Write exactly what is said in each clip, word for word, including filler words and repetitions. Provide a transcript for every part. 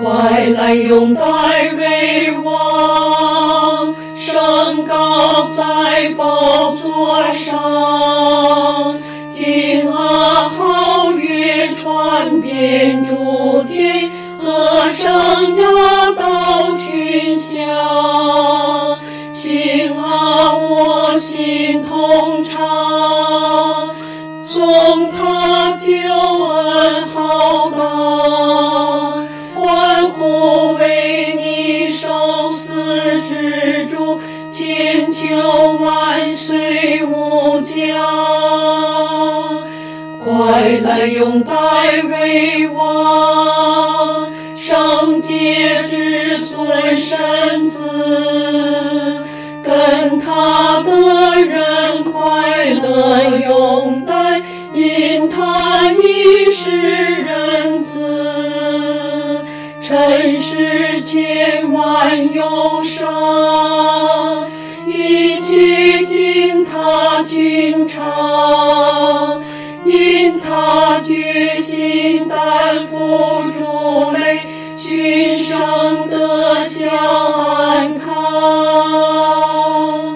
快来拥戴为王，升高在宝座上。听啊，皓乐传遍诸天，和声要到群乡。心啊，我心同唱，颂他救恩浩大，欢呼为你受死之主，千秋万岁无疆。快来拥戴为王，圣洁至尊神子，跟他的人快乐拥戴，因他已是人子。尘世千万忧伤，一切经他轻尝，因他决心担负主累，群生得享安康。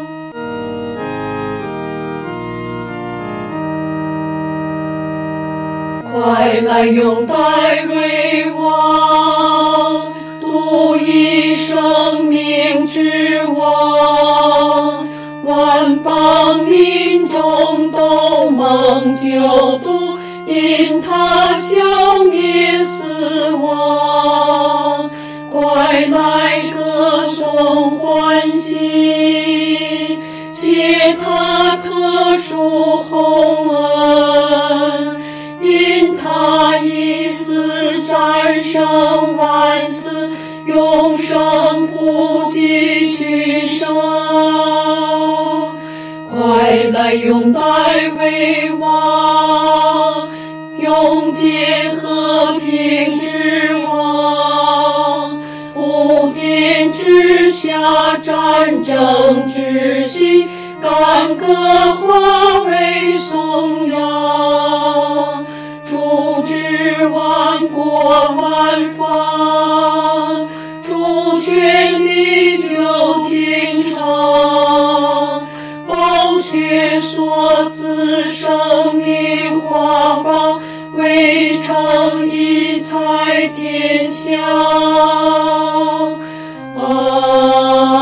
快来拥戴为王，独一生命之王，万邦民众都蒙救度，因他消灭死亡。快来歌颂欢喜，谢他特殊厚恩，因他以死战胜万死，永生普济群生。快来拥戴为王，永结和平之王，普天之下战争之息，干戈化为颂扬。主治万国万方，主权力就天长。宝血所赐生命华放，为诚以采天下。啊